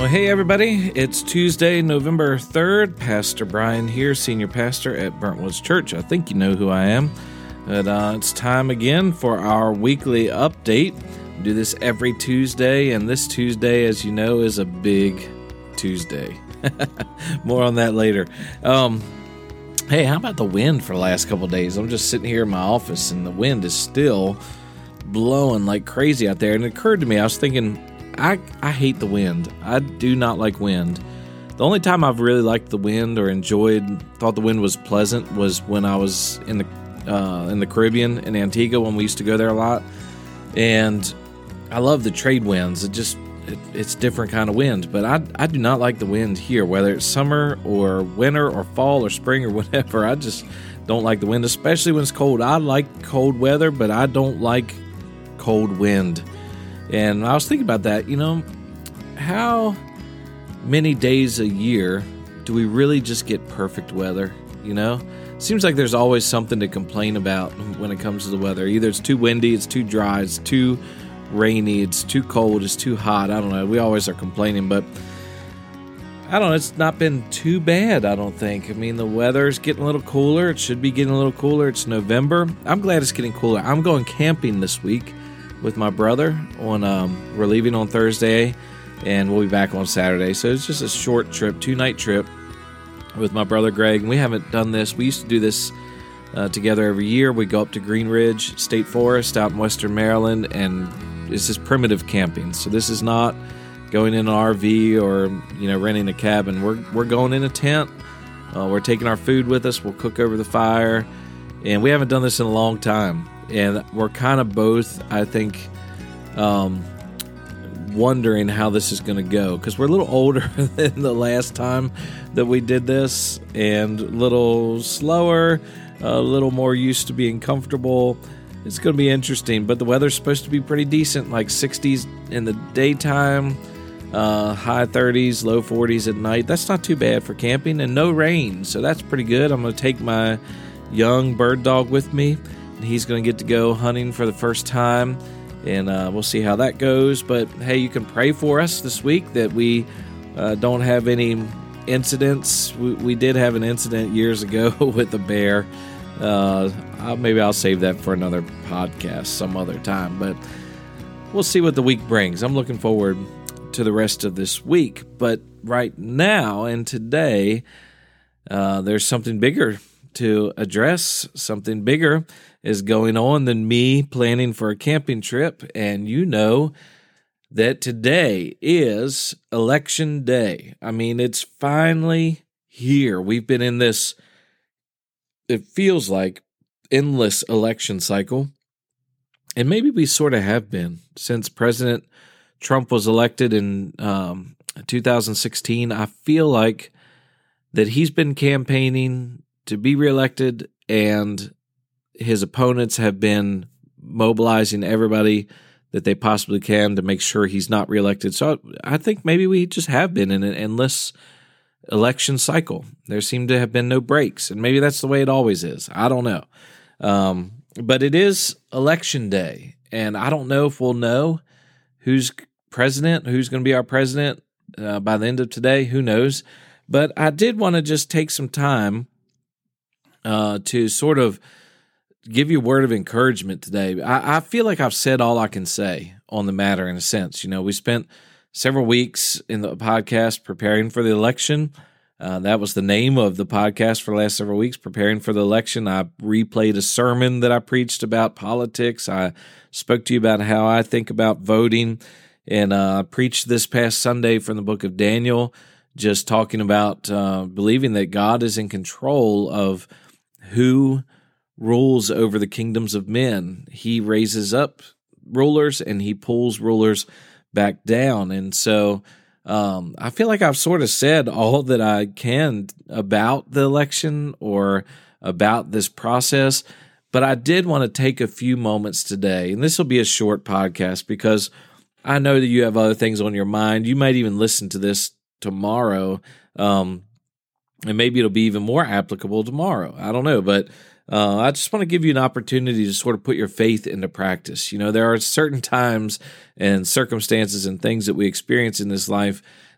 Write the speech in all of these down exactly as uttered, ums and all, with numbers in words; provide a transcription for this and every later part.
Well, hey everybody, it's Tuesday, November third. Pastor Brian here, senior pastor at Burntwoods Church. I think you know who I am. But uh, it's time again for our weekly update. We do this every Tuesday, and this Tuesday, as you know, is a big Tuesday. More on that later. Um, hey, how about the wind for the last couple of days? I'm just sitting here in my office, and the wind is still blowing like crazy out there. And it occurred to me, I was thinking, I, I hate the wind. I do not like wind. The only time I've really liked the wind or enjoyed, thought the wind was pleasant, was when I was in the uh, in the Caribbean, in Antigua, when we used to go there a lot. And I love the trade winds. It just, it, it's different kind of wind. But I, I do not like the wind here, whether it's summer or winter or fall or spring or whatever. I just don't like the wind, especially when it's cold. I like cold weather, but I don't like cold wind. And I was thinking about that, you know, how many days a year do we really just get perfect weather, you know? Seems like there's always something to complain about when it comes to the weather. Either it's too windy, it's too dry, it's too rainy, it's too cold, it's too hot. I don't know. We always are complaining, but I don't know. It's not been too bad, I don't think. I mean, the weather's getting a little cooler. It should be getting a little cooler. It's November. I'm glad it's getting cooler. I'm going camping this week with my brother. On um, we're leaving on Thursday, and we'll be back on Saturday. So it's just a short trip, two-night trip with my brother Greg. And we haven't done this. We used to do this uh, together every year. We go up to Green Ridge State Forest out in western Maryland, and it's just primitive camping. So this is not going in an R V or, you know, renting a cabin. We're we're going in a tent. Uh, we're taking our food with us. We'll cook over the fire, and we haven't done this in a long time. And we're kind of both, I think, um, wondering how this is going to go. Because we're a little older than the last time that we did this. And a little slower, a little more used to being comfortable. It's going to be interesting. But the weather's supposed to be pretty decent. Like sixties in the daytime, uh, high thirties, low forties at night. That's not too bad for camping. And no rain. So that's pretty good. I'm going to take my young bird dog with me. He's going to get to go hunting for the first time, and uh, we'll see how that goes. But, hey, you can pray for us this week that we uh, don't have any incidents. We, we did have an incident years ago with a bear. Uh, I'll, maybe I'll save that for another podcast some other time. But we'll see what the week brings. I'm looking forward to the rest of this week. But right now and today, uh, there's something bigger to address. Something bigger is going on than me planning for a camping trip. And you know that today is election day. I mean, it's finally here. We've been in this, it feels like, endless election cycle. And maybe we sort of have been since President Trump was elected in um, two thousand sixteen. I feel like that he's been campaigning to be reelected, and his opponents have been mobilizing everybody that they possibly can to make sure he's not reelected. So I think maybe we just have been in an endless election cycle. There seem to have been no breaks, and maybe that's the way it always is. I don't know. Um, but it is election day, and I don't know if we'll know who's president, who's going to be our president uh, by the end of today. Who knows? But I did want to just take some time Uh, to sort of give you a word of encouragement today. I, I feel like I've said all I can say on the matter in a sense. You know, we spent several weeks in the podcast preparing for the election. Uh, that was the name of the podcast for the last several weeks, preparing for the election. I replayed a sermon that I preached about politics. I spoke to you about how I think about voting, and uh, I preached this past Sunday from the book of Daniel, just talking about uh, believing that God is in control of who rules over the kingdoms of men. He raises up rulers and he pulls rulers back down. And so um, I feel like I've sort of said all that I can about the election or about this process, but I did want to take a few moments today, and this will be a short podcast because I know that you have other things on your mind. You might even listen to this tomorrow, um, and maybe it'll be even more applicable tomorrow. I don't know, but uh, I just want to give you an opportunity to sort of put your faith into practice. You know, there are certain times and circumstances and things that we experience in this life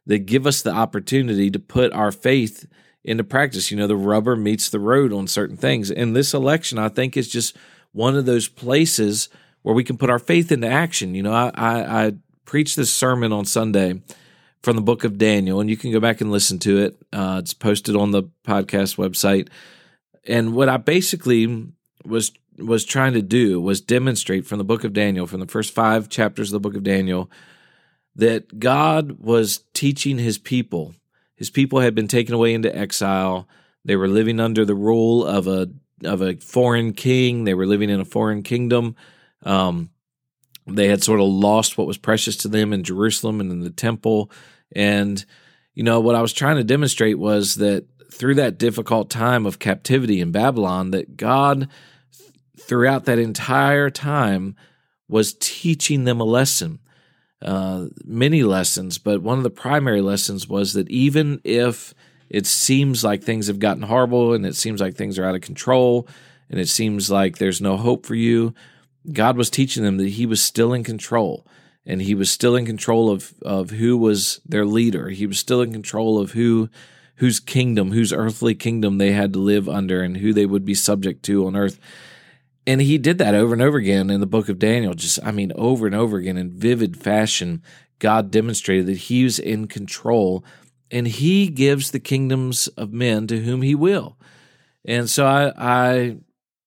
that give us the opportunity to put our faith into practice. You know, the rubber meets the road on certain things. And this election, I think, is just one of those places where we can put our faith into action. You know, I, I, I preached this sermon on Sunday from the book of Daniel, and you can go back and listen to it. Uh, it's posted on the podcast website. And what I basically was was trying to do was demonstrate from the book of Daniel, from the first five chapters of the book of Daniel, that God was teaching his people. His people had been taken away into exile. They were living under the rule of a of a foreign king. They were living in a foreign kingdom. Um, they had sort of lost what was precious to them in Jerusalem and in the temple. And, you know, what I was trying to demonstrate was that through that difficult time of captivity in Babylon, that God, throughout that entire time, was teaching them a lesson. Uh, many lessons, but one of the primary lessons was that even if it seems like things have gotten horrible and it seems like things are out of control and it seems like there's no hope for you, God was teaching them that he was still in control, and he was still in control of, of who was their leader. He was still in control of who whose kingdom, whose earthly kingdom they had to live under and who they would be subject to on earth. And he did that over and over again in the book of Daniel. Just, I mean, over and over again in vivid fashion, God demonstrated that he was in control, and he gives the kingdoms of men to whom he will. And so I, I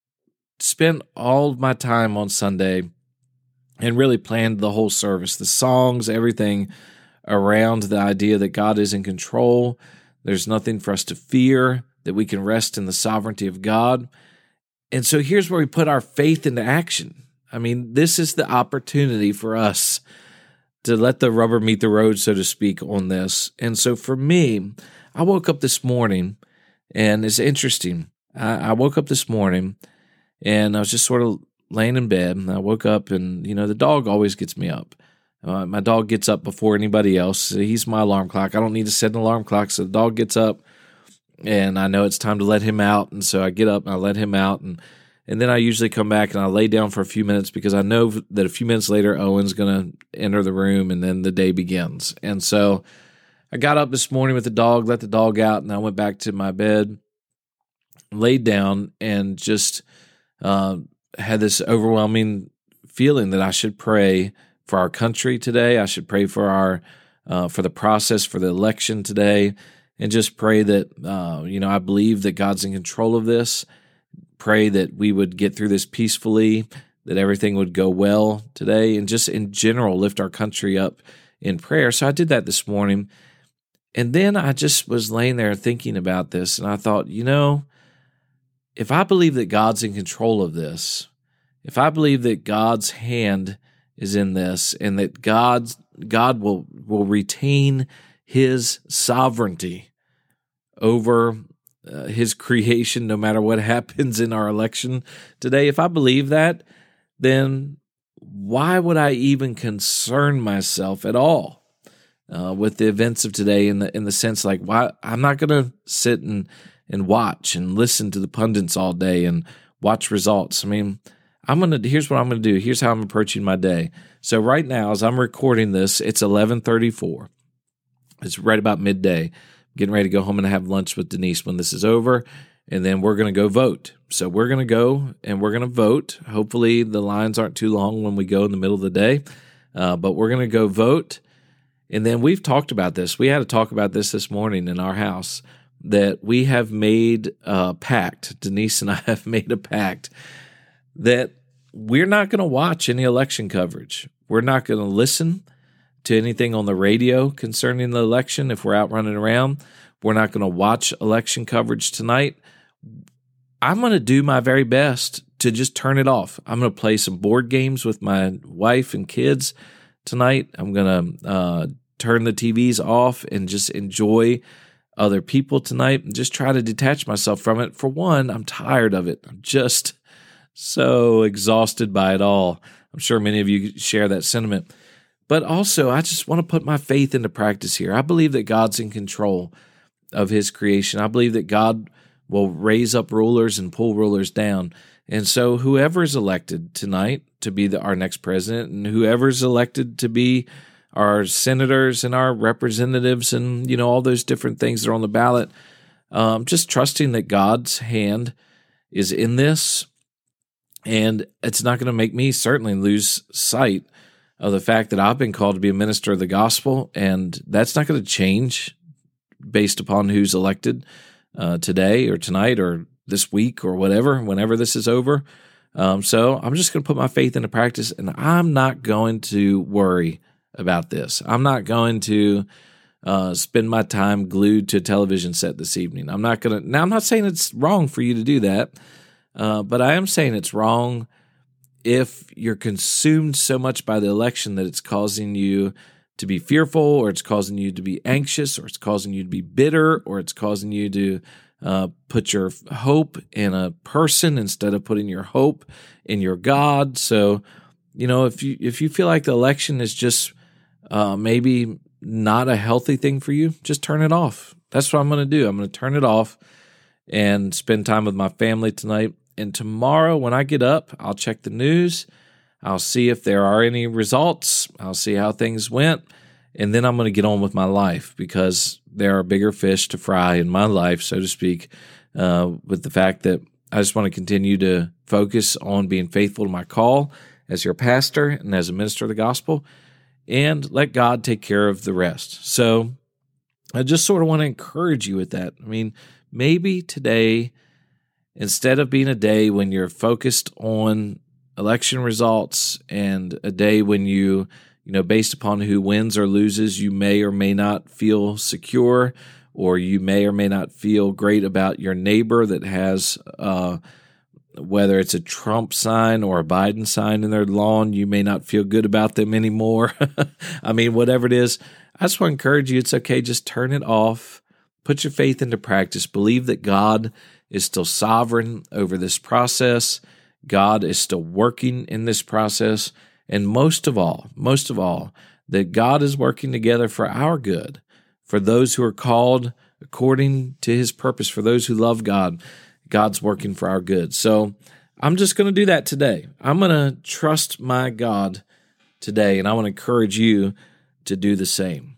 spent all of my time on Sunday and really planned the whole service, the songs, everything around the idea that God is in control. There's nothing for us to fear, that we can rest in the sovereignty of God. And so here's where we put our faith into action. I mean, this is the opportunity for us to let the rubber meet the road, so to speak, on this. And so for me, I woke up this morning, and it's interesting. I, I woke up this morning, and I was just sort of laying in bed, and I woke up, and, you know, the dog always gets me up. Uh, my dog gets up before anybody else. He's my alarm clock. I don't need to set an alarm clock, so the dog gets up. And I know it's time to let him out, and so I get up and I let him out, and and then I usually come back and I lay down for a few minutes because I know that a few minutes later Owen's going to enter the room, and then the day begins. And so I got up this morning with the dog, let the dog out, and I went back to my bed, laid down, and just uh, had this overwhelming feeling that I should pray for our country today. I should pray for our uh, for the process for the election today. And just pray that, uh, you know, I believe that God's in control of this. Pray that we would get through this peacefully, that everything would go well today, and just in general lift our country up in prayer. So I did that this morning. And then I just was laying there thinking about this, and I thought, you know, if I believe that God's in control of this, if I believe that God's hand is in this, and that God's, God will will retain his sovereignty over uh, his creation, no matter what happens in our election today. If I believe that, then why would I even concern myself at all uh, with the events of today? In the in the sense, like, why I'm not going to sit and and watch and listen to the pundits all day and watch results. I mean, I'm gonna. Here's what I'm gonna do. Here's how I'm approaching my day. So right now, as I'm recording this, it's eleven thirty-four. It's right about midday. Getting ready to go home and have lunch with Denise when this is over, and then we're going to go vote. So we're going to go and we're going to vote. Hopefully the lines aren't too long when we go in the middle of the day, uh, but we're going to go vote. And then we've talked about this. We had to talk about this this morning in our house, that we have made a pact. Denise and I have made a pact that we're not going to watch any election coverage. We're not going to listen to anything on the radio concerning the election if we're out running around. We're not going to watch election coverage tonight. I'm going to do my very best to just turn it off. I'm going to play some board games with my wife and kids tonight. I'm going to uh, turn the T Vs off and just enjoy other people tonight and just try to detach myself from it. For one, I'm tired of it. I'm just so exhausted by it all. I'm sure many of you share that sentiment. But also, I just want to put my faith into practice here. I believe that God's in control of his creation. I believe that God will raise up rulers and pull rulers down. And so whoever is elected tonight to be the, our next president, and whoever is elected to be our senators and our representatives and, you know, all those different things that are on the ballot. Um, just trusting that God's hand is in this, and it's not going to make me certainly lose sight of the fact that I've been called to be a minister of the gospel, and that's not going to change based upon who's elected uh, today or tonight or this week or whatever, whenever this is over. Um, so I'm just going to put my faith into practice, and I'm not going to worry about this. I'm not going to uh, spend my time glued to a television set this evening. I'm not going to. Now, I'm not saying it's wrong for you to do that, uh, but I am saying it's wrong if you're consumed so much by the election that it's causing you to be fearful, or it's causing you to be anxious, or it's causing you to be bitter, or it's causing you to uh, put your hope in a person instead of putting your hope in your God. So, you know, if you if you feel like the election is just uh, maybe not a healthy thing for you, just turn it off. That's what I'm going to do. I'm going to turn it off and spend time with my family tonight. And tomorrow when I get up, I'll check the news. I'll see if there are any results. I'll see how things went. And then I'm going to get on with my life, because there are bigger fish to fry in my life, so to speak, uh, with the fact that I just want to continue to focus on being faithful to my call as your pastor and as a minister of the gospel, and let God take care of the rest. So I just sort of want to encourage you with that. I mean, maybe today, instead of being a day when you're focused on election results and a day when you, you know, based upon who wins or loses, you may or may not feel secure, or you may or may not feel great about your neighbor that has, uh, whether it's a Trump sign or a Biden sign in their lawn, you may not feel good about them anymore. I mean, whatever it is, I just want to encourage you, it's okay, just turn it off, put your faith into practice, believe that God is still sovereign over this process. God is still working in this process. And most of all, most of all, that God is working together for our good, for those who are called according to his purpose, for those who love God. God's working for our good. So I'm just going to do that today. I'm going to trust my God today, and I want to encourage you to do the same.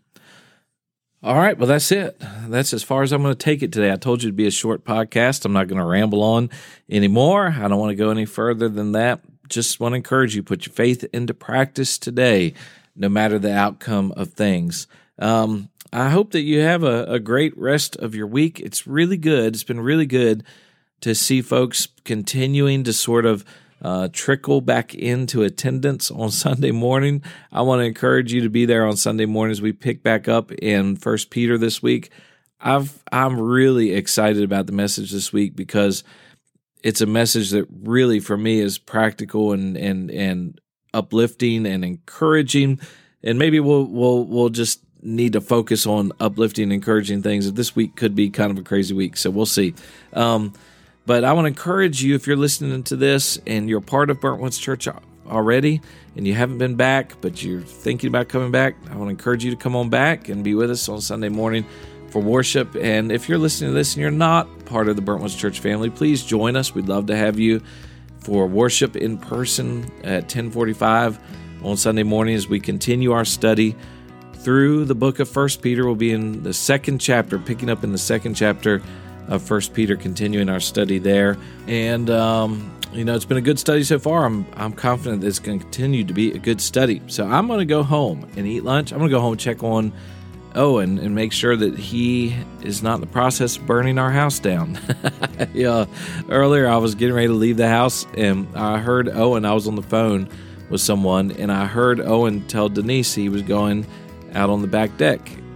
All right, well, that's it. That's as far as I'm going to take it today. I told you it'd be a short podcast. I'm not going to ramble on anymore. I don't want to go any further than that. Just want to encourage you, put your faith into practice today, no matter the outcome of things. Um, I hope that you have a, a great rest of your week. It's really good. It's been really good to see folks continuing to sort of Uh, trickle back into attendance on Sunday morning. I want to encourage you to be there on Sunday morning as we pick back up in First Peter this week. I've, I'm really excited about the message this week, because it's a message that really, for me, is practical and and and uplifting and encouraging. And maybe we'll we'll we'll just need to focus on uplifting and encouraging things. This week could be kind of a crazy week, so we'll see. Um, But I want to encourage you, if you're listening to this and you're part of Burnt Woods Church already and you haven't been back, but you're thinking about coming back, I want to encourage you to come on back and be with us on Sunday morning for worship. And if you're listening to this and you're not part of the Burnt Woods Church family, please join us. We'd love to have you for worship in person at ten forty-five on Sunday morning as we continue our study through the book of First Peter. We'll be in the second chapter, picking up in the second chapter of First Peter, continuing our study there. And, um, you know, it's been a good study so far. I'm I'm confident that it's going to continue to be a good study. So I'm going to go home and eat lunch. I'm going to go home and check on Owen and make sure that he is not in the process of burning our house down. Yeah, earlier I was getting ready to leave the house, and I heard Owen. I was on the phone with someone, and I heard Owen tell Denise he was going out on the back deck.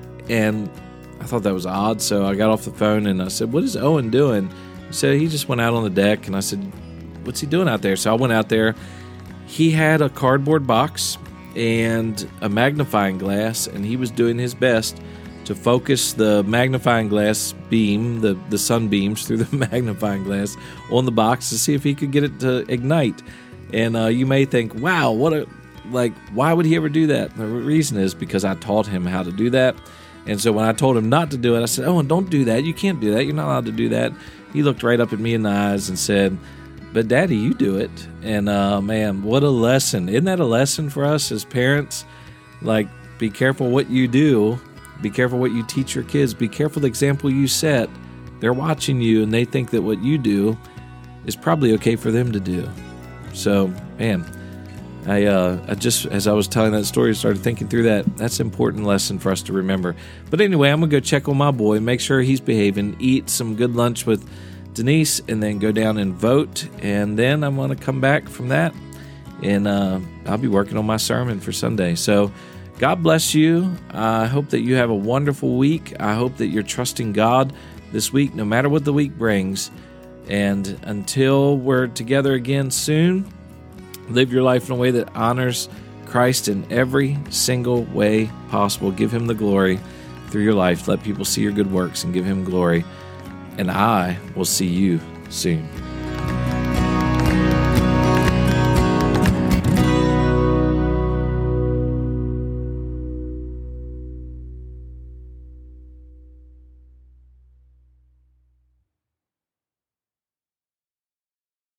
And I thought that was odd, so I got off the phone and I said, "What is Owen doing?" He said, "He just went out on the deck." And I said, "What's he doing out there?" So I went out there. He had a cardboard box and a magnifying glass, and he was doing his best to focus the magnifying glass beam, the, the sunbeams through the magnifying glass on the box to see if he could get it to ignite. And uh, you may think, wow, what a, like, why would he ever do that? The reason is because I taught him how to do that. And so when I told him not to do it, I said, "Oh, and don't do that. You can't do that. You're not allowed to do that." He looked right up at me in the eyes and said, "But Daddy, you do it." And uh, man, what a lesson. Isn't that a lesson for us as parents? Like, Be careful what you do. Be careful what you teach your kids. Be careful the example you set. They're watching you, and they think that what you do is probably okay for them to do. So, man, I, uh, I just, as I was telling that story, started thinking through that. That's an important lesson for us to remember. But anyway, I'm going to go check on my boy, make sure he's behaving, eat some good lunch with Denise, and then go down and vote. And then I'm going to come back from that, and uh, I'll be working on my sermon for Sunday. So, God bless you. I hope that you have a wonderful week. I hope that you're trusting God this week, no matter what the week brings. And until we're together again soon, live your life in a way that honors Christ in every single way possible. Give Him the glory through your life. Let people see your good works and give Him glory. And I will see you soon.